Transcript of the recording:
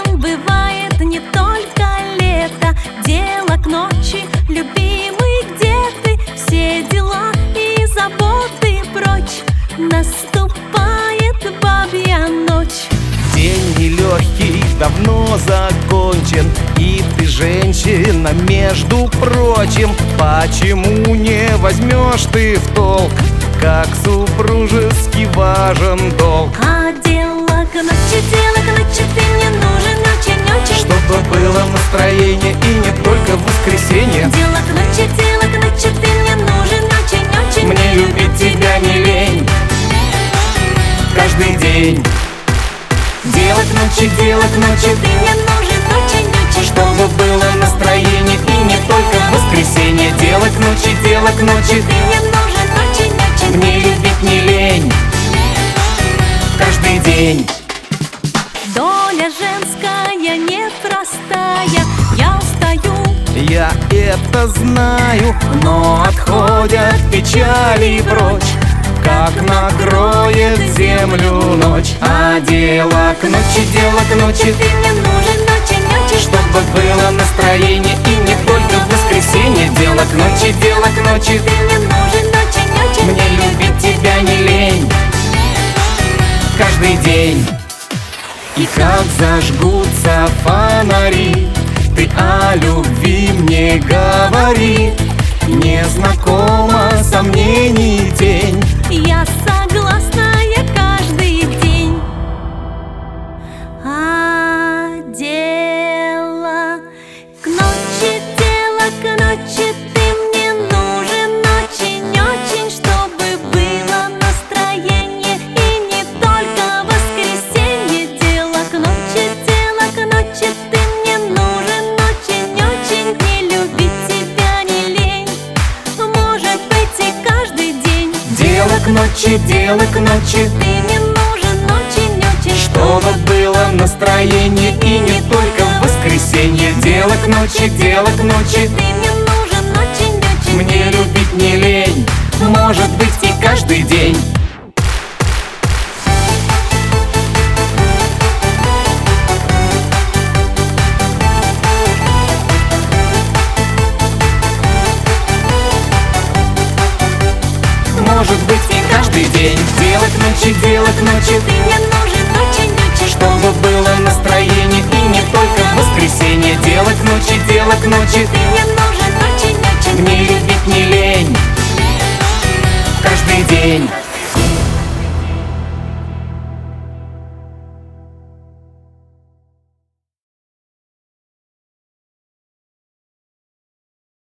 Летом бывает не только лето, дело к ночи, любимый, где ты? Все дела и заботы прочь, наступает бабья ночь. День нелегкий давно закончен, и ты, женщина, между прочим, почему не возьмешь ты в толк, как супружески важен долг? А дело к ночи, ты мне нужен очень-очень, чтобы было настроение и не только в воскресенье. Дело к ночи, ты мне нужен очень-очень, мне любить тебя не лень каждый день. Дело к ночи, ты мне нужен очень-очень, чтобы было настроение и не только в воскресенье. Дело к ночи, ты мне нужен очень-очень, мне любить не лень каждый день. Доля женская непростая, я устаю, я это знаю, но отходят печали прочь, как накроет землю ночь. А дело к ночи, ты мне нужен очень-очень, чтобы было настроение и не только в воскресенье. Дело к ночи, ты мне нужен очень-очень, мне любить тебя не лень каждый день. И как зажгутся фонари, ты о любви мне говори, не знакома сомнений тень. я согласная каждый день. А дело к ночи, ты мне нужен очень-очень, чтобы было настроение и не только в воскресенье. Дело к ночи, ты мне нужен очень-очень, не любить тебя не лень, может быть и каждый день. Дело к ночи, ты мне нужен очень-очень, чтобы было настроение и не только в воскресенье. Дело к ночи, ты мне нужен очень-очень, мне любить не лень, может быть и каждый день. Может быть и каждый день. Дело к ночи, ты мне нужен очень-очень, чтобы было настроение и не только в воскресенье. Дело к ночи, ты мне нужен очень-очень, мне любить не лень каждый день.